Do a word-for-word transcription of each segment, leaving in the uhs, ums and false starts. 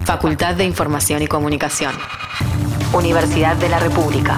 Facultad de Información y Comunicación. Universidad de la República.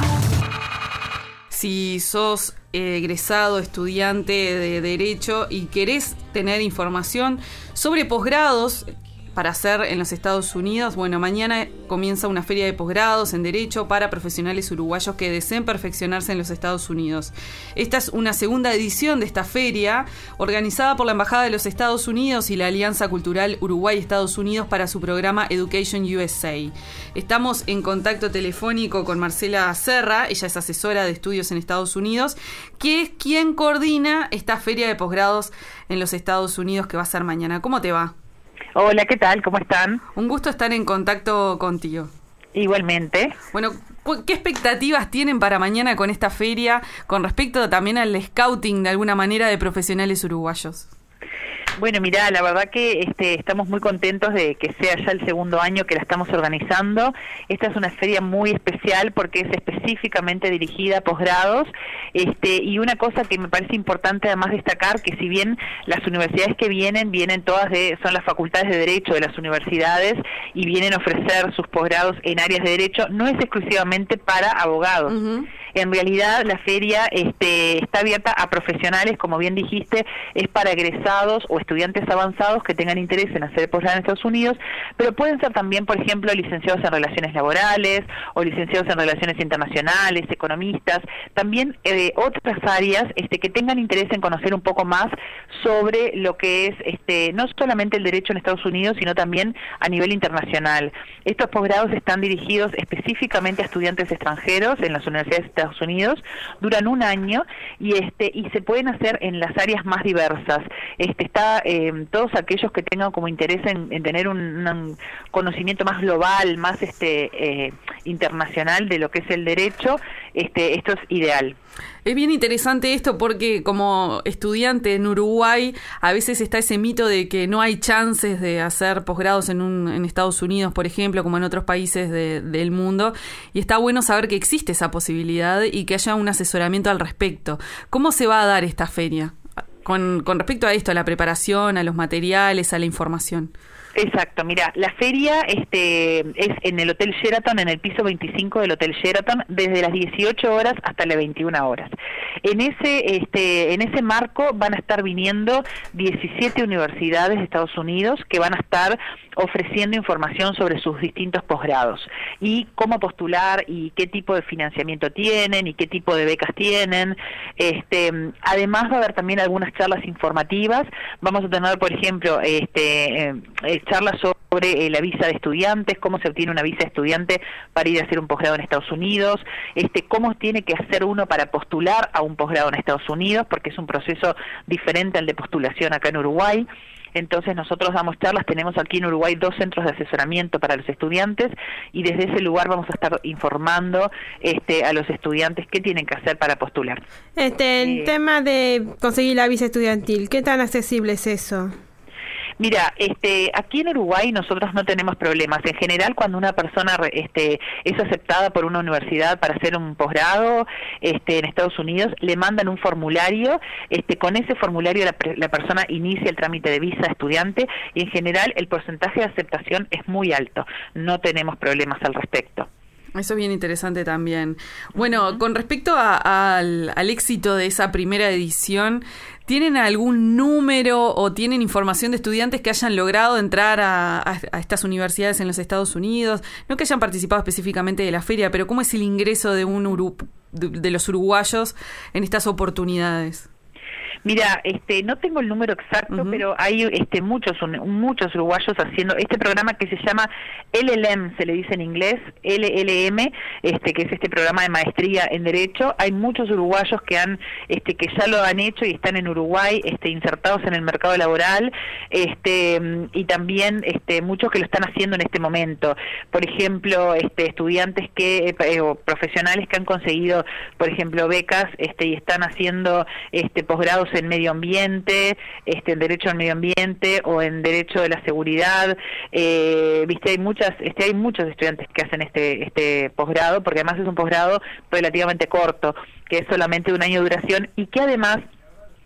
Si sos egresado, estudiante de Derecho y querés tener información sobre posgrados para hacer en los Estados Unidos, bueno, mañana comienza una feria de posgrados en Derecho para profesionales uruguayos que deseen perfeccionarse en los Estados Unidos. Esta es una segunda edición de esta feria, organizada por la Embajada de los Estados Unidos y la Alianza Cultural Uruguay-Estados Unidos para su programa Education U S A. Estamos en contacto telefónico con Marcela Serra, ella es asesora de estudios en Estados Unidos, que es quien coordina esta feria de posgrados en los Estados Unidos que va a ser mañana. ¿Cómo te va? Hola, ¿qué tal? ¿Cómo están? Un gusto estar en contacto contigo. Igualmente. Bueno, ¿qué expectativas tienen para mañana con esta feria con respecto también al scouting de alguna manera de profesionales uruguayos? Bueno, mirá, la verdad que este, estamos muy contentos de que sea ya el segundo año que la estamos organizando. Esta es una feria muy especial porque es específicamente dirigida a posgrados. Este, y una cosa que me parece importante además destacar, que si bien las universidades que vienen, vienen todas de, son las facultades de Derecho de las universidades y vienen a ofrecer sus posgrados en áreas de Derecho, no es exclusivamente para abogados. Uh-huh. En realidad la feria este, está abierta a profesionales, como bien dijiste, es para egresados o estudiantes avanzados que tengan interés en hacer posgrado en Estados Unidos, pero pueden ser también, por ejemplo, licenciados en Relaciones Laborales o licenciados en Relaciones Internacionales, economistas, también eh, otras áreas este, que tengan interés en conocer un poco más sobre lo que es este, no solamente el derecho en Estados Unidos, sino también a nivel internacional. Estos posgrados están dirigidos específicamente a estudiantes extranjeros en las universidades de Estados Unidos, duran un año y este y se pueden hacer en las áreas más diversas. Este está eh, todos aquellos que tengan como interés en, en tener un, un conocimiento más global, más este eh, internacional de lo que es el derecho, este esto es ideal. Es bien interesante esto porque como estudiante en Uruguay a veces está ese mito de que no hay chances de hacer posgrados en, un, en Estados Unidos, por ejemplo, como en otros países de, del mundo, y está bueno saber que existe esa posibilidad y que haya un asesoramiento al respecto. ¿Cómo se va a dar esta feria con, con respecto a esto, a la preparación, a los materiales, a la información? Exacto, mira, la feria este, es en el Hotel Sheraton, en el piso veinticinco del Hotel Sheraton, desde las dieciocho horas hasta las veintiuna horas. En ese, este, en ese marco van a estar viniendo diecisiete universidades de Estados Unidos que van a estar ofreciendo información sobre sus distintos posgrados y cómo postular y qué tipo de financiamiento tienen y qué tipo de becas tienen. Este, además va a haber también algunas charlas informativas. Vamos a tener, por ejemplo, este, eh, charlas sobre eh, la visa de estudiantes, cómo se obtiene una visa de estudiante para ir a hacer un posgrado en Estados Unidos, este, cómo tiene que hacer uno para postular a un posgrado en Estados Unidos, porque es un proceso diferente al de postulación acá en Uruguay. Entonces nosotros damos charlas, tenemos aquí en Uruguay dos centros de asesoramiento para los estudiantes y desde ese lugar vamos a estar informando este, a los estudiantes qué tienen que hacer para postular. Este, el eh, tema de conseguir la visa estudiantil, ¿qué tan accesible es eso? Mira, este, aquí en Uruguay nosotros no tenemos problemas. En general, cuando una persona este, es aceptada por una universidad para hacer un posgrado este, en Estados Unidos, le mandan un formulario. Este, con ese formulario la, la persona inicia el trámite de visa estudiante y en general el porcentaje de aceptación es muy alto. No tenemos problemas al respecto. Eso es bien interesante también. Bueno, uh-huh. Con respecto a, a, al, al éxito de esa primera edición, ¿tienen algún número o tienen información de estudiantes que hayan logrado entrar a, a, a estas universidades en los Estados Unidos? No que hayan participado específicamente de la feria, pero ¿cómo es el ingreso de, un Uru, de, de los uruguayos en estas oportunidades? Mira, este, no tengo el número exacto, uh-huh. pero hay este, muchos muchos uruguayos haciendo este programa que se llama L L M, se le dice en inglés, L L M, este, que es este programa de maestría en Derecho. Hay muchos uruguayos que han, este, que ya lo han hecho y están en Uruguay, este, insertados en el mercado laboral, este, y también este, muchos que lo están haciendo en este momento. Por ejemplo, este, estudiantes que eh, o profesionales que han conseguido, por ejemplo, becas, este, y están haciendo este posgrados en medio ambiente, este, en derecho al medio ambiente o en derecho de la seguridad. Eh, viste, hay muchas, este, hay muchos estudiantes que hacen este, este posgrado, porque además es un posgrado relativamente corto, que es solamente de un año de duración y que además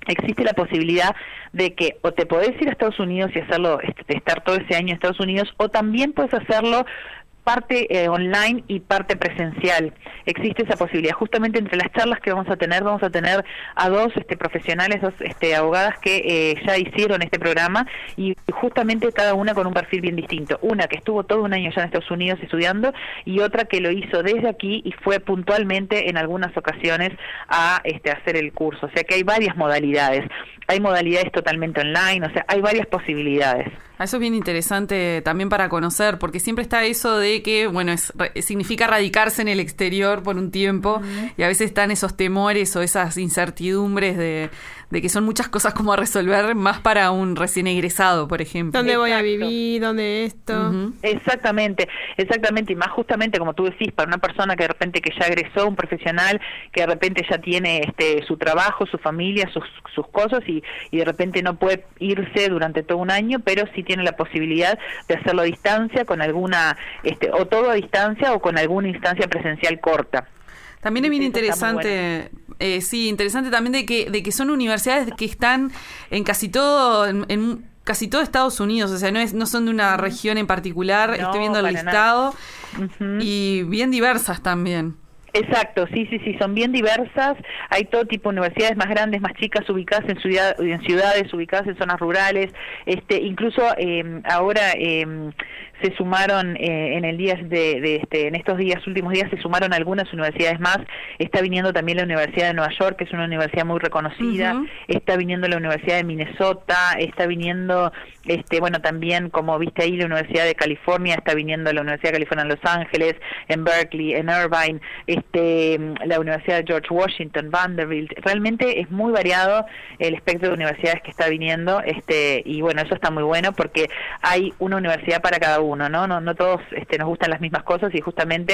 existe la posibilidad de que o te podés ir a Estados Unidos y hacerlo, este, estar todo ese año en Estados Unidos, o también puedes hacerlo parte eh, online y parte presencial. Existe esa posibilidad. Justamente entre las charlas que vamos a tener, vamos a tener a dos este, profesionales, dos este, abogadas que eh, ya hicieron este programa, y justamente cada una con un perfil bien distinto. Una que estuvo todo un año ya en Estados Unidos estudiando, y otra que lo hizo desde aquí y fue puntualmente en algunas ocasiones a este, hacer el curso. O sea que hay varias modalidades. Hay modalidades totalmente online, o sea, hay varias posibilidades. Eso es bien interesante también para conocer, porque siempre está eso de que, bueno, es, significa radicarse en el exterior por un tiempo, uh-huh. y a veces están esos temores o esas incertidumbres de, de que son muchas cosas como a resolver, más para un recién egresado, por ejemplo. ¿Dónde Exacto. voy a vivir? ¿Dónde esto? Uh-huh. Exactamente, exactamente, y más justamente como tú decís, para una persona que de repente que ya egresó, un profesional que de repente ya tiene este su trabajo, su familia, sus, sus cosas, y, y de repente no puede irse durante todo un año, pero sí tiene la posibilidad de hacerlo a distancia con alguna, este, o todo a distancia o con alguna instancia presencial corta. También es bien interesante, bueno. eh, sí, interesante también de que de que son universidades que están en casi todo, en, en casi todo Estados Unidos, o sea, no es no son de una región en particular. No, estoy viendo el listado, uh-huh. y bien diversas también. Exacto, sí, sí, sí, son bien diversas, hay todo tipo de universidades, más grandes, más chicas, ubicadas en, ciudad, en ciudades, ubicadas en zonas rurales, este, incluso eh, ahora eh, se sumaron eh, en el día de, de este, en estos días, últimos días, se sumaron algunas universidades más. Está viniendo también la Universidad de Nueva York, que es una universidad muy reconocida, uh-huh. está viniendo la Universidad de Minnesota, está viniendo, este, bueno, también, como viste ahí, la Universidad de California, está viniendo la Universidad de California en Los Ángeles, en Berkeley, en Irvine, este, la Universidad de George Washington, Vanderbilt. Realmente es muy variado el espectro de universidades que está viniendo, este, y bueno, eso está muy bueno porque hay una universidad para cada uno. No, no, no todos este, nos gustan las mismas cosas, y justamente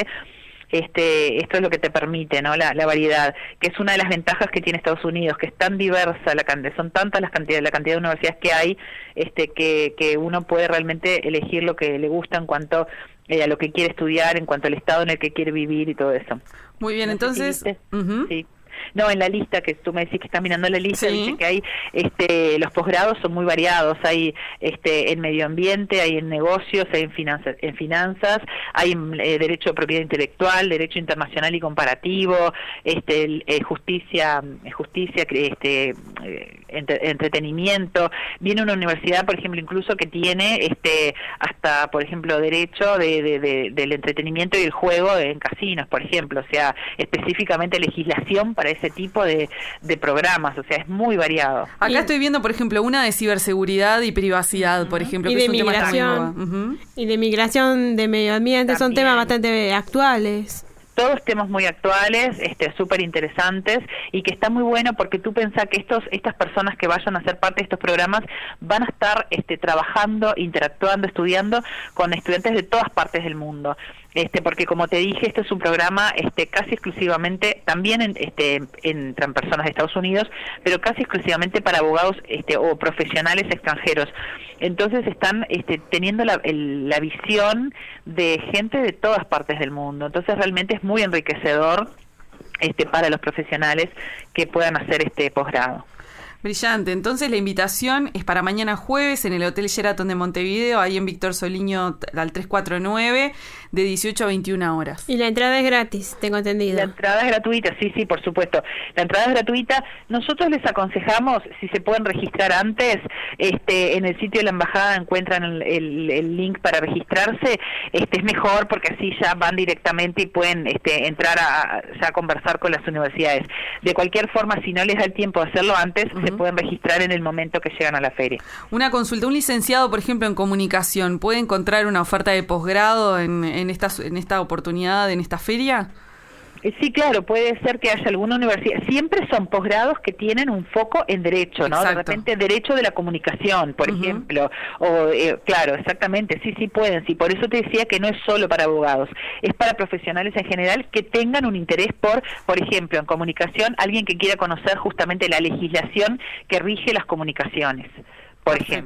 este, esto es lo que te permite, ¿no? La, la variedad, que es una de las ventajas que tiene Estados Unidos, que es tan diversa la cantidad, son tantas las cantidades, la cantidad de universidades que hay, este, que, que uno puede realmente elegir lo que le gusta en cuanto eh, a lo que quiere estudiar, en cuanto al estado en el que quiere vivir y todo eso. Muy bien, ¿No entonces, sé si uh-huh. sí. No, en la lista, que tú me decís que estás mirando la lista, sí. dice que hay, este, los posgrados son muy variados, hay este, en medio ambiente, hay en negocios, hay en finanzas, en finanzas hay en eh, derecho de propiedad intelectual, derecho internacional y comparativo, este, eh, justicia, justicia, este, eh, entre, entretenimiento. Viene una universidad, por ejemplo, incluso que tiene, este, hasta, por ejemplo, derecho de, de, de, del entretenimiento y el juego en casinos, por ejemplo, o sea, específicamente legislación para ese tipo de, de programas, o sea, es muy variado. Acá y, estoy viendo, por ejemplo, una de ciberseguridad y privacidad, uh-huh. por ejemplo, y que de es un migración, tema uh-huh. y de migración de medio ambiente. También son temas bastante actuales. Todos temas muy actuales, este, súper interesantes, y que está muy bueno porque tú pensás que estos, estas personas que vayan a ser parte de estos programas van a estar este, trabajando, interactuando, estudiando con estudiantes de todas partes del mundo. Este, porque como te dije, este es un programa este, casi exclusivamente, también en, este, entran personas de Estados Unidos, pero casi exclusivamente para abogados este, o profesionales extranjeros. Entonces están este, teniendo la, el, la visión de gente de todas partes del mundo. Entonces realmente es muy enriquecedor este, para los profesionales que puedan hacer este posgrado. Brillante. Entonces la invitación es para mañana jueves en el Hotel Sheraton de Montevideo, ahí en Víctor Soliño al tres cuatro nueve, de dieciocho a veintiuna horas. Y la entrada es gratis, tengo entendido. La entrada es gratuita, sí, sí, por supuesto. La entrada es gratuita. Nosotros les aconsejamos, si se pueden registrar antes, este, en el sitio de la embajada encuentran el, el, el link para registrarse. Este es mejor porque así ya van directamente y pueden este, entrar a, ya a conversar con las universidades. De cualquier forma, si no les da el tiempo de hacerlo antes, uh-huh. se pueden registrar en el momento que llegan a la feria. Una consulta, un licenciado, por ejemplo, en comunicación, ¿puede encontrar una oferta de posgrado en, en, esta, en esta oportunidad, en esta feria? Sí, claro, puede ser que haya alguna universidad. Siempre son posgrados que tienen un foco en derecho, ¿no? Exacto. De repente derecho de la comunicación, por uh-huh. ejemplo. O eh, claro, exactamente, sí, sí pueden. Sí, por eso te decía que no es solo para abogados, es para profesionales en general que tengan un interés por, por ejemplo, en comunicación, alguien que quiera conocer justamente la legislación que rige las comunicaciones, por Perfecto. ejemplo.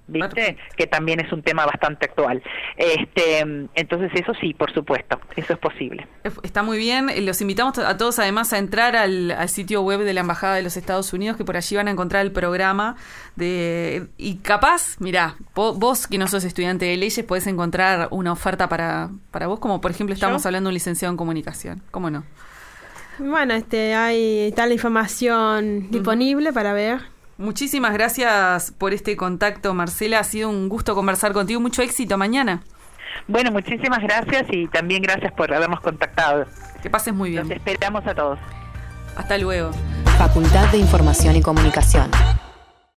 ¿viste? Perfecto. Que también es un tema bastante actual. Este, entonces eso sí, por supuesto, eso es posible. Está muy bien, los invitamos a todos además a entrar al, al sitio web de la Embajada de los Estados Unidos, que por allí van a encontrar el programa de y capaz, mirá, vos, vos que no sos estudiante de leyes podés encontrar una oferta para, para vos, como por ejemplo estamos ¿Yo? hablando de un licenciado en comunicación, ¿cómo no? Bueno, este, hay tal información uh-huh. disponible para ver. Muchísimas gracias por este contacto, Marcela. Ha sido un gusto conversar contigo. Mucho éxito mañana. Bueno, muchísimas gracias y también gracias por habernos contactado. Que pases muy bien. Los esperamos a todos. Hasta luego. Facultad de Información y Comunicación.